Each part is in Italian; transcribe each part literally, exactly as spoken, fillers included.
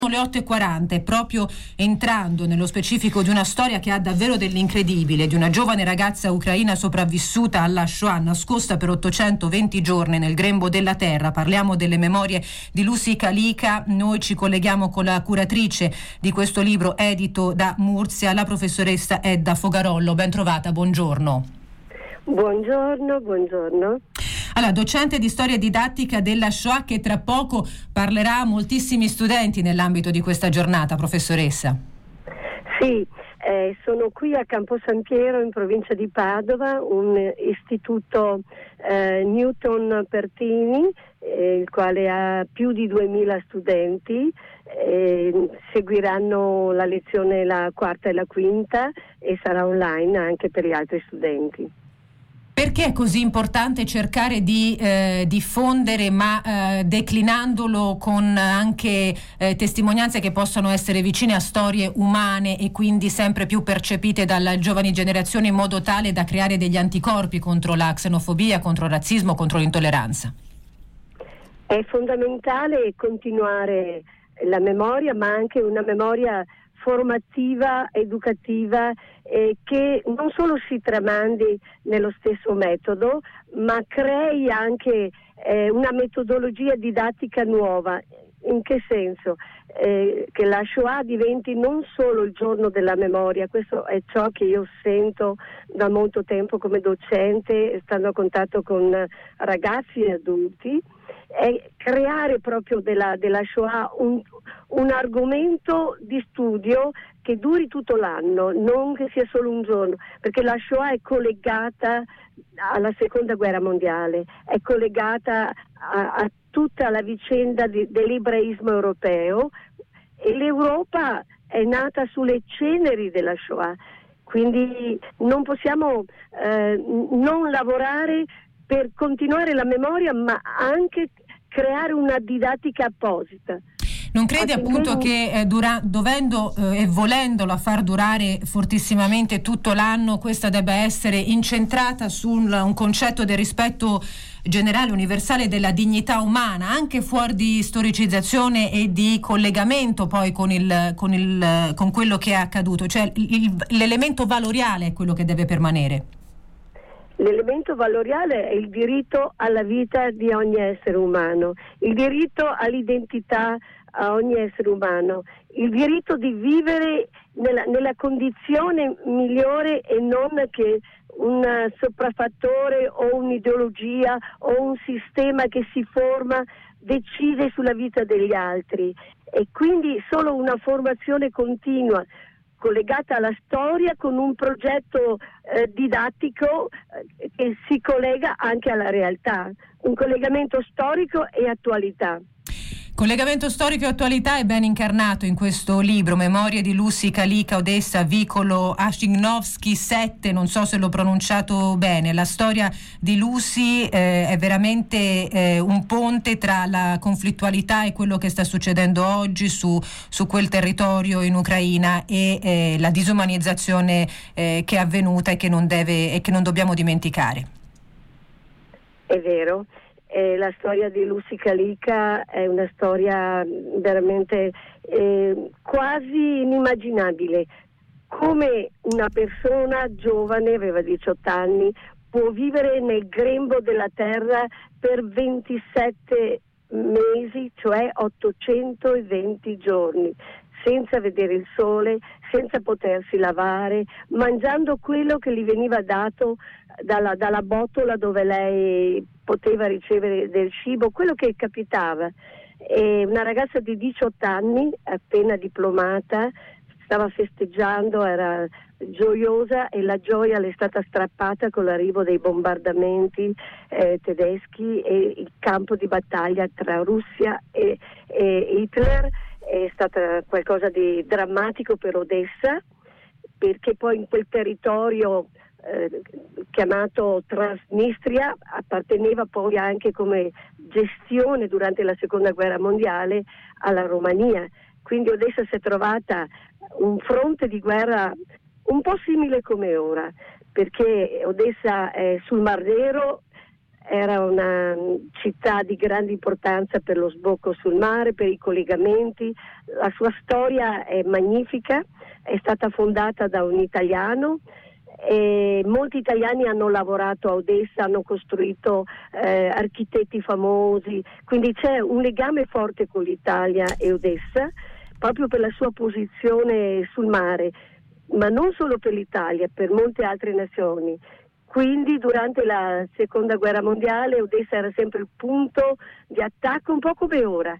Le otto e quaranta, proprio entrando nello specifico di una storia che ha davvero dell'incredibile, di una giovane ragazza ucraina sopravvissuta alla Shoah, nascosta per ottocentoventi giorni nel grembo della terra. Parliamo delle memorie di Lucy Kalika. Noi ci colleghiamo con la curatrice di questo libro edito da Mursia, la professoressa Edda Fogarollo. Ben trovata, buongiorno. Buongiorno, buongiorno. Allora, docente di storia didattica della Shoah, che tra poco parlerà a moltissimi studenti nell'ambito di questa giornata, professoressa. Sì, eh, sono qui a Campo San Piero in provincia di Padova, un istituto eh, Newton Pertini, eh, il quale ha più di duemila studenti. Eh, seguiranno la lezione la quarta e la quinta e sarà online anche per gli altri studenti. Perché è così importante cercare di eh, diffondere, ma eh, declinandolo con anche eh, testimonianze che possano essere vicine a storie umane e quindi sempre più percepite dalle giovani generazioni, in modo tale da creare degli anticorpi contro la xenofobia, contro il razzismo, contro l'intolleranza? È fondamentale continuare la memoria, ma anche una memoria formativa, educativa, eh, che non solo si tramandi nello stesso metodo, ma crei anche eh, una metodologia didattica nuova. In che senso? Eh, che la Shoah diventi non solo il giorno della memoria, questo è ciò che io sento da molto tempo come docente, stando a contatto con ragazzi e adulti, è creare proprio della, della Shoah un, un argomento di studio che duri tutto l'anno, non che sia solo un giorno, perché la Shoah è collegata alla seconda guerra mondiale, è collegata a, a tutta la vicenda di, dell'ebraismo europeo, e l'Europa è nata sulle ceneri della Shoah, quindi non possiamo eh, non lavorare per continuare la memoria, ma anche creare una didattica apposita. Non crede appunto che eh, dura, dovendo eh, e volendola far durare fortissimamente tutto l'anno, questa debba essere incentrata su un, un concetto del rispetto generale, universale della dignità umana, anche fuori di storicizzazione e di collegamento poi con, il, con, il, con quello che è accaduto, cioè il, il, l'elemento valoriale è quello che deve permanere. L'elemento valoriale è il diritto alla vita di ogni essere umano, il diritto all'identità a ogni essere umano, il diritto di vivere nella, nella condizione migliore e non che un sopraffattore o un'ideologia o un sistema che si forma decide sulla vita degli altri, e quindi solo una formazione continua collegata alla storia con un progetto eh, didattico eh, che si collega anche alla realtà, un collegamento storico e attualità. Collegamento storico e attualità è ben incarnato in questo libro, Memorie di Lucy Kalika, Odessa, vicolo Ashinovsky sette, non so se l'ho pronunciato bene. La storia di Lucy eh, è veramente eh, un ponte tra la conflittualità e quello che sta succedendo oggi su, su quel territorio in Ucraina e eh, la disumanizzazione eh, che è avvenuta e che non deve e che non dobbiamo dimenticare. È vero. Eh, la storia di Lucy Kalika è una storia veramente eh, quasi inimmaginabile. Come una persona giovane, aveva diciotto anni, può vivere nel grembo della terra per ventisette mesi, cioè ottocentoventi giorni, senza vedere il sole, senza potersi lavare, mangiando quello che gli veniva dato dalla, dalla botola dove lei poteva ricevere del cibo, quello che capitava. E una ragazza di diciotto anni, appena diplomata, stava festeggiando, era gioiosa, e la gioia le è stata strappata con l'arrivo dei bombardamenti eh, tedeschi e il campo di battaglia tra Russia e, e Hitler. È stata qualcosa di drammatico per Odessa, perché poi in quel territorio eh, chiamato Transnistria apparteneva poi anche come gestione durante la seconda guerra mondiale alla Romania. Quindi Odessa si è trovata un fronte di guerra un po' simile come ora, perché Odessa è sul Mar Nero, era una città di grande importanza per lo sbocco sul mare, per i collegamenti. La sua storia è magnifica, è stata fondata da un italiano e molti italiani hanno lavorato a Odessa, hanno costruito eh, architetti famosi, quindi c'è un legame forte con l'Italia e Odessa proprio per la sua posizione sul mare, ma non solo per l'Italia, per molte altre nazioni. Quindi durante la seconda guerra mondiale Odessa era sempre il punto di attacco, un po' come ora.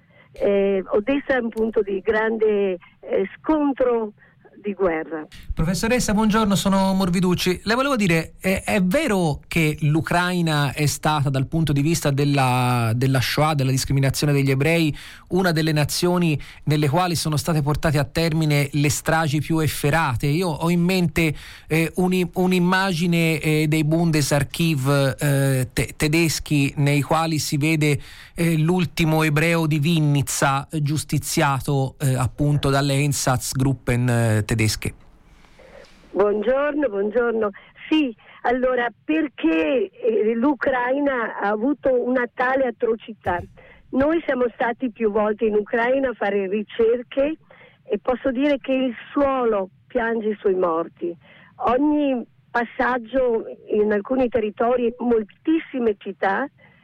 Eh, Odessa è un punto di grande eh, scontro di guerra. Professoressa, buongiorno, sono Morviducci. Le volevo dire, è, è vero che l'Ucraina è stata, dal punto di vista della, della Shoah, della discriminazione degli ebrei, una delle nazioni nelle quali sono state portate a termine le stragi più efferate? Io ho in mente eh, un, un'immagine eh, dei Bundesarchiv eh, te- tedeschi nei quali si vede eh, l'ultimo ebreo di Vinnitsa giustiziato eh, appunto dalle Einsatzgruppen eh, tedesche. Buongiorno, buongiorno. Sì, allora perché eh, l'Ucraina ha avuto una tale atrocità? Noi siamo stati più volte in Ucraina a fare ricerche e posso dire che il suolo piange i suoi morti. Ogni passaggio in alcuni territori, moltissime città,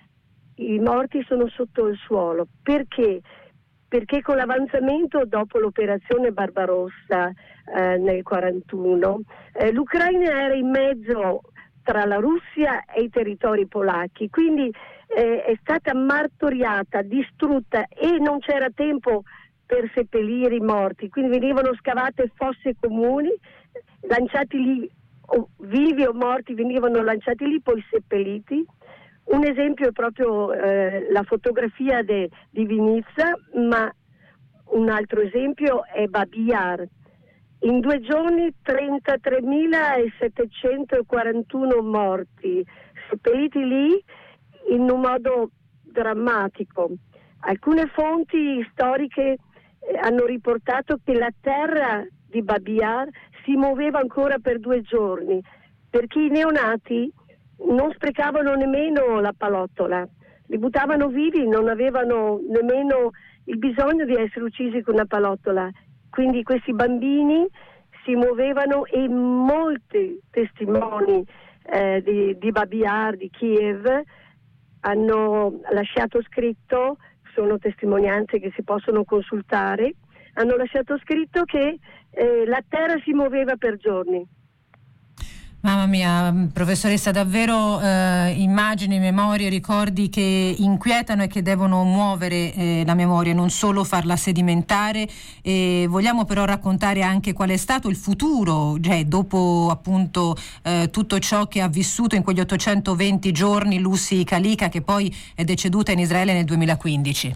i morti sono sotto il suolo. Perché? Perché con l'avanzamento dopo l'operazione Barbarossa eh, nel quarantuno, eh, l'Ucraina era in mezzo tra la Russia e i territori polacchi, quindi eh, è stata martoriata, distrutta e non c'era tempo per seppellire i morti, quindi venivano scavate fosse comuni, lanciati lì, o vivi o morti venivano lanciati lì, poi seppelliti. Un esempio è proprio eh, la fotografia de, di Vinnitsa, ma un altro esempio è Babi Yar. In due giorni trentatremilasettecentoquarantuno morti, seppelliti lì in un modo drammatico. Alcune fonti storiche eh, hanno riportato che la terra di Babi Yar si muoveva ancora per due giorni, perché i neonati non sprecavano nemmeno la palottola, li buttavano vivi, non avevano nemmeno il bisogno di essere uccisi con una palottola. Quindi questi bambini si muovevano e molti testimoni eh, di, di Babi Yar, di Kiev, hanno lasciato scritto, sono testimonianze che si possono consultare, hanno lasciato scritto che eh, la terra si muoveva per giorni. Mamma mia, professoressa, davvero eh, immagini, memorie, ricordi che inquietano e che devono muovere eh, la memoria, non solo farla sedimentare. E vogliamo però raccontare anche qual è stato il futuro, cioè dopo appunto eh, tutto ciò che ha vissuto in quegli ottocentoventi giorni Lucy Kalika, che poi è deceduta in Israele nel duemilaquindici.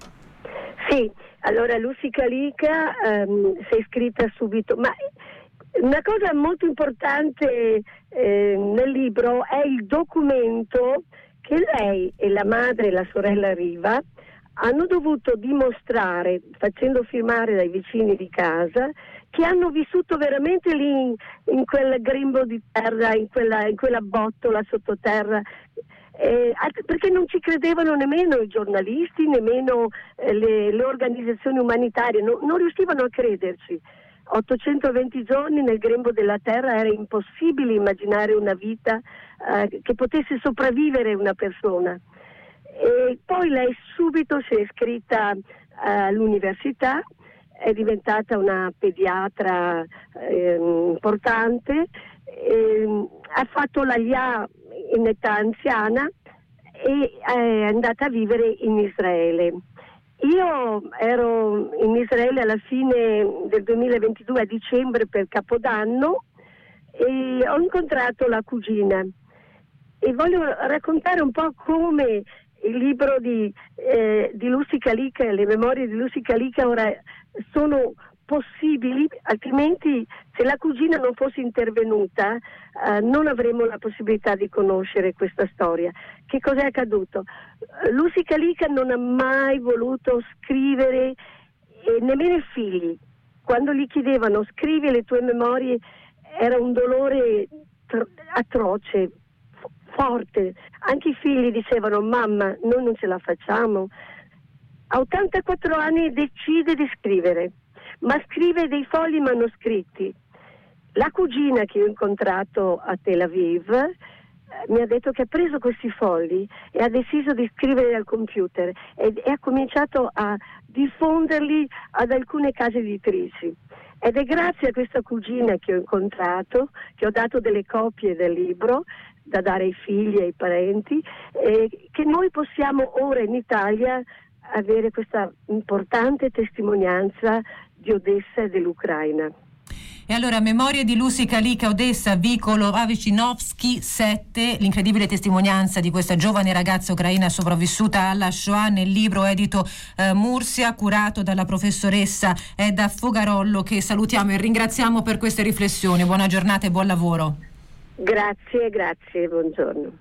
Sì, allora Lucy Kalika ehm, si è iscritta subito, ma una cosa molto importante eh, nel libro è il documento che lei e la madre e la sorella Riva hanno dovuto dimostrare, facendo firmare dai vicini di casa, che hanno vissuto veramente lì in, in quel grembo di terra, in quella, in quella bottola sottoterra, eh, perché non ci credevano nemmeno i giornalisti, nemmeno eh, le, le organizzazioni umanitarie, no, non riuscivano a crederci. ottocentoventi giorni nel grembo della terra, era impossibile immaginare una vita eh, che potesse sopravvivere una persona. E poi lei subito si è iscritta eh, all'università, è diventata una pediatra eh, importante, eh, ha fatto l'Aliyah in età anziana e è andata a vivere in Israele. Io ero in Israele alla fine del duemilaventidue, a dicembre, per Capodanno, e ho incontrato la cugina e voglio raccontare un po' come il libro di, eh, di Lucy Kalika, le memorie di Lucy Kalika ora sono possibili, altrimenti se la cugina non fosse intervenuta eh, non avremmo la possibilità di conoscere questa storia. Che cos'è accaduto? Lucy Kalika non ha mai voluto scrivere eh, nemmeno i figli. Quando gli chiedevano scrivi le tue memorie era un dolore tr- atroce, forte. Anche i figli dicevano: mamma, noi non ce la facciamo. A ottantaquattro anni decide di scrivere, ma scrive dei fogli manoscritti. La cugina che ho incontrato a Tel Aviv eh, mi ha detto che ha preso questi fogli e ha deciso di scrivere al computer e, e ha cominciato a diffonderli ad alcune case editrici. Ed è grazie a questa cugina che ho incontrato, che ho dato delle copie del libro da dare ai figli e ai parenti, eh, che noi possiamo ora in Italia avere questa importante testimonianza di Odessa e dell'Ucraina. E allora, Memorie di Lucyka Lica, Odessa, vicolo Avicinovsky sette, l'incredibile testimonianza di questa giovane ragazza ucraina sopravvissuta alla Shoah, nel libro edito eh, Mursia, curato dalla professoressa Edda Fogarollo, che salutiamo e ringraziamo per queste riflessioni. Buona giornata e buon lavoro. Grazie, grazie, buongiorno.